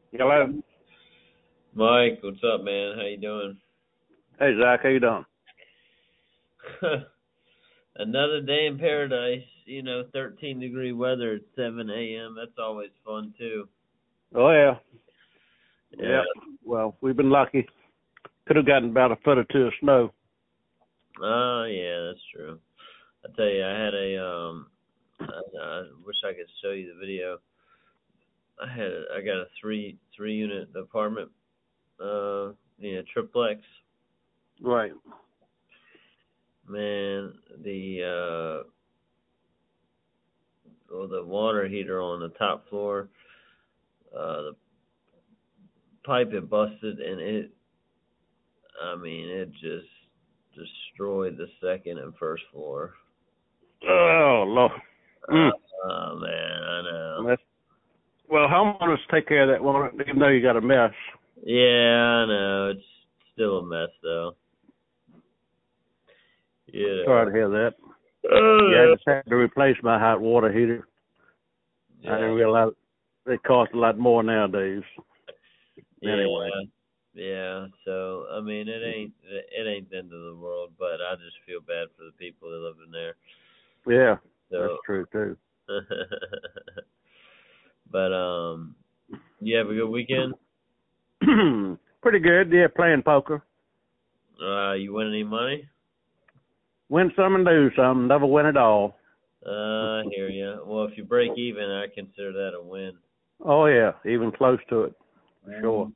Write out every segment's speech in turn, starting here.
Hello. Mike, what's up, man? How you doing? Hey, Zach. How you doing? Another day in paradise. 13-degree weather at 7 a.m. That's always fun too. Oh, yeah. Yeah. Yep. Well, we've been lucky. Could have gotten about a foot or two of snow. Oh, yeah, that's true. I tell you, I had I wish I could show you the video. I got a three unit apartment, triplex. Right. Man, the water heater on the top floor, the pipe had busted, and it just destroyed the second and first floor. Oh, Lord. Oh man, I know. Well, homeowners take care of that one, even though you got a mess. Yeah, I know. It's still a mess though. Yeah. Sorry to hear that. Yeah, I just had to replace my hot water heater. Yeah. I didn't realize they cost a lot more nowadays. Anyway. Yeah. So it ain't the end of the world, but I just feel bad for the people that live in there. Yeah, So, that's true too. But you have a good weekend? Pretty good. Yeah, playing poker. You win any money? Win some and lose some. Never win it all. I hear you. Well, if you break even, I consider that a win. Oh, yeah, even close to it. For sure.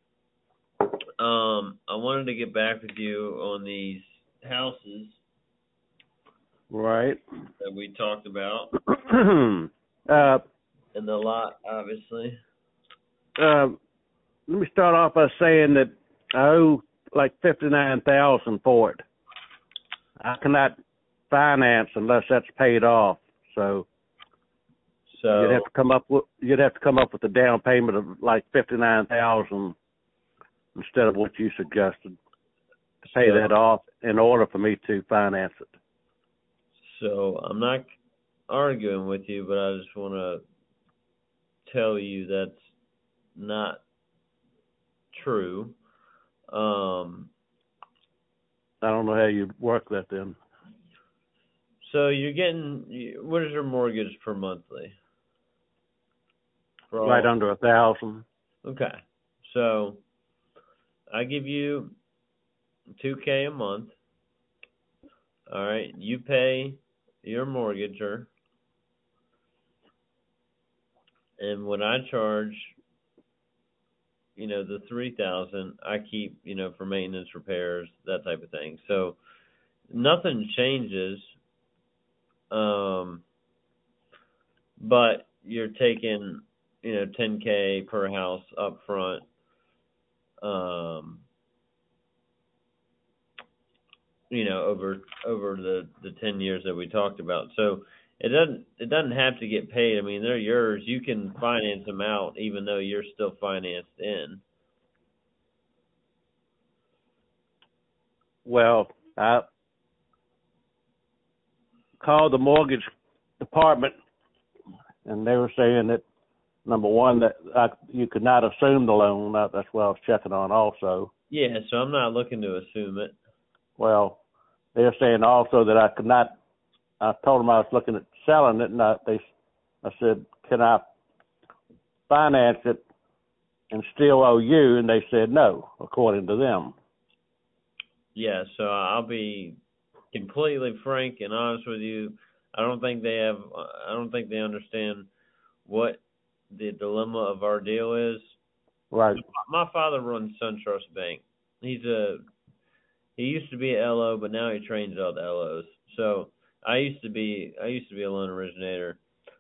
I wanted to get back with you on these houses Right. that we talked about. And the lot, obviously. Let me start off by saying that I owe like $59,000 for it. I cannot finance unless that's paid off. So you'd have to come up with a down payment of like $59,000 instead of what you suggested to pay that off in order for me to finance it. So I'm not arguing with you, but I just want to tell you that's not true. I don't know how you work that then. So you're getting, what is your mortgage per monthly? Right under 1,000. Okay. So I give you $2,000 a month. All right. You pay your mortgager. And when I charge, the $3,000, I keep, for maintenance, repairs, that type of thing. So nothing changes. But you're taking, $10,000 per house up front. Over the 10 years that we talked about. So it doesn't have to get paid. I mean, they're yours. You can finance them out even though you're still financed in. Well, I called the mortgage department, and they were saying that, number one, that you could not assume the loan. That's what I was checking on also. Yeah, so I'm not looking to assume it. Well, they're saying also that I could not. I told them I was looking at selling it, and I said, can I finance it and still owe you? And they said no, according to them. Yeah, so I'll be completely frank and honest with you. I don't think they understand what the dilemma of our deal is. Right. My father runs SunTrust Bank. He used to be a LO, but now he trains all the LOs. So I used to be a loan originator.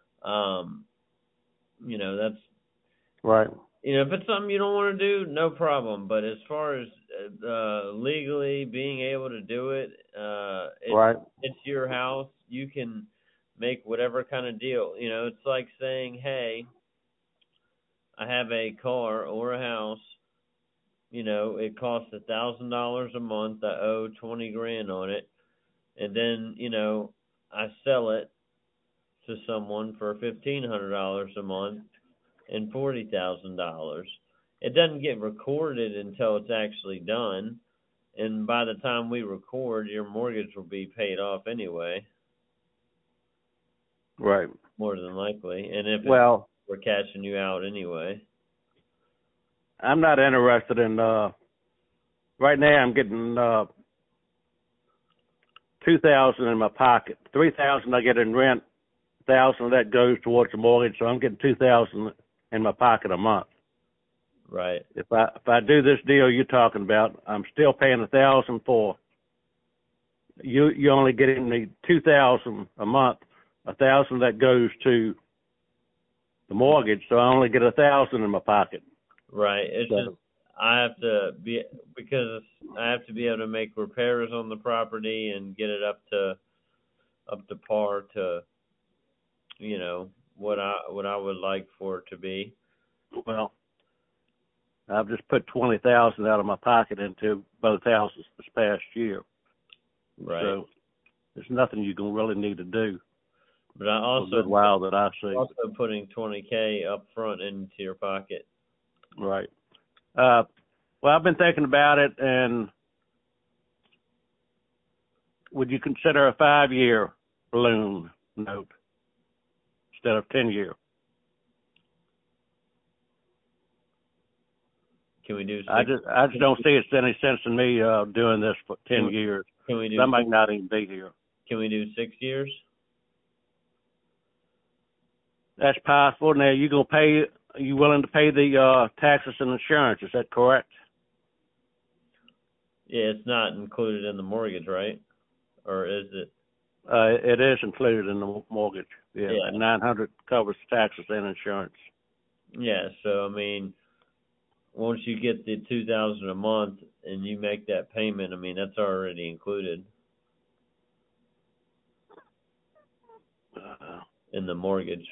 That's right. If it's something you don't want to do, no problem. But as far as legally being able to do it, it's your house. You can make whatever kind of deal. It's like saying, hey, I have a car or a house. It costs $1,000 a month. I owe $20,000 on it, and then I sell it to someone for $1,500 a month. and $40,000. It doesn't get recorded until it's actually done, and by the time we record, your mortgage will be paid off anyway. Right. More than likely, and if we're cashing you out anyway. I'm not interested in. Right now, I'm getting $2,000 in my pocket. $3,000 I get in rent. $1,000 of that goes towards the mortgage, so I'm getting $2,000 in my pocket a month. Right. If I do this deal you're talking about, I'm still paying $1,000 for. You're only getting the $2,000 a month. $1,000 that goes to the mortgage, so I only get $1,000 in my pocket. Right. It's just I have to be able to make repairs on the property and get it up to par to, you know, what I would like for it to be. Well, I've just put $20,000 out of my pocket into both houses this past year. Right. So there's nothing you can really need to do. But I also that I see. Also putting $20K up front into your pocket. Right. Well, I've been thinking about it, and would you consider a 5-year balloon note instead of 10-year? Can we do? I just don't see it's any sense in me doing this for 10 years. Can we do? I might not even be here. Can we do 6 years? That's possible. Now, are you willing to pay the taxes and insurance? Is that correct? Yeah, it's not included in the mortgage, right? Or is it? It is included in the mortgage. Yeah. $900 covers taxes and insurance. Yeah. So I mean, once you get the $2,000 a month and you make that payment, I mean that's already included in the mortgage.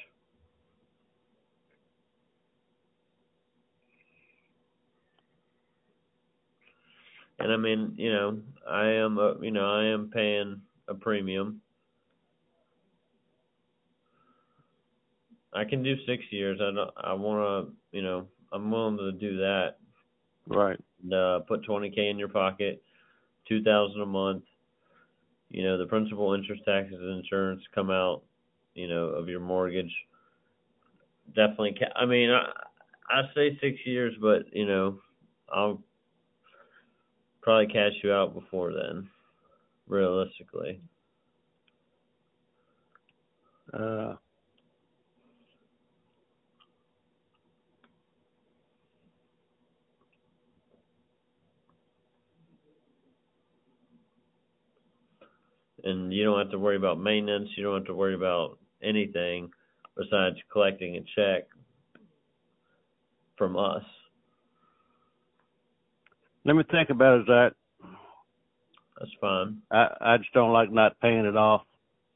And I mean, you know, I am paying a premium. I can do 6 years. I'm willing to do that. Right. And, put $20K in your pocket, $2,000 a month. You know, the principal, interest, taxes, and insurance come out, you know, of your mortgage. Definitely. I mean, I say 6 years, but you know, I'll probably cash you out before then, realistically. And you don't have to worry about maintenance. You don't have to worry about anything besides collecting a check from us. Let me think about it, Zach. That's fine. I just don't like not paying it off.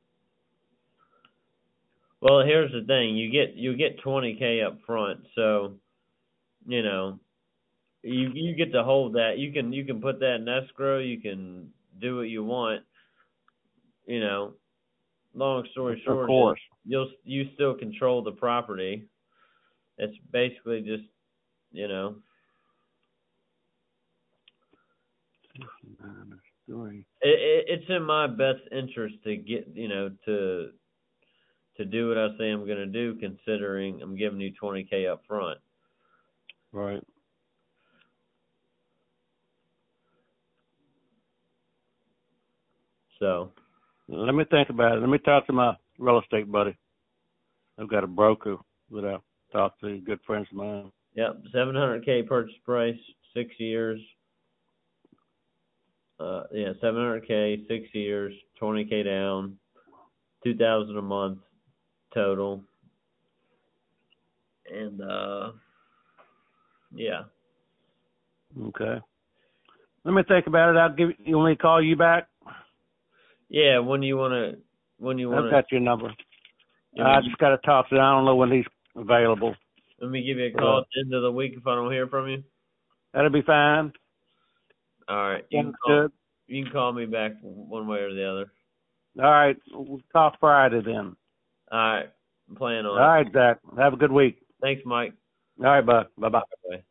Well, here's the thing: you get $20K up front, so you know you get to hold that. You can put that in escrow. You can do what you want. You know, long story short, of course, you still control the property. It's basically just, you know. It's in my best interest to get, you know, to do what I say I'm going to do, considering I'm giving you $20K up front. Right. So. Let me think about it. Let me talk to my real estate buddy. I've got a broker that I talk to, good friends of mine. Yep, $700K purchase price, 6 years. $700K, 6 years, $20K down, $2,000 a month total, and yeah. Okay. Let me think about it. You want me to call you back? Yeah. When you want to? I've got your number. I just got to talk to him. I don't know when he's available. Let me give you a call at the end of the week if I don't hear from you. That'll be fine. All right. You can call me back one way or the other. All right. We'll talk Friday then. All right. I'm planning on it. All right, Zach. Have a good week. Thanks, Mike. All right, bud. Bye-bye. Bye.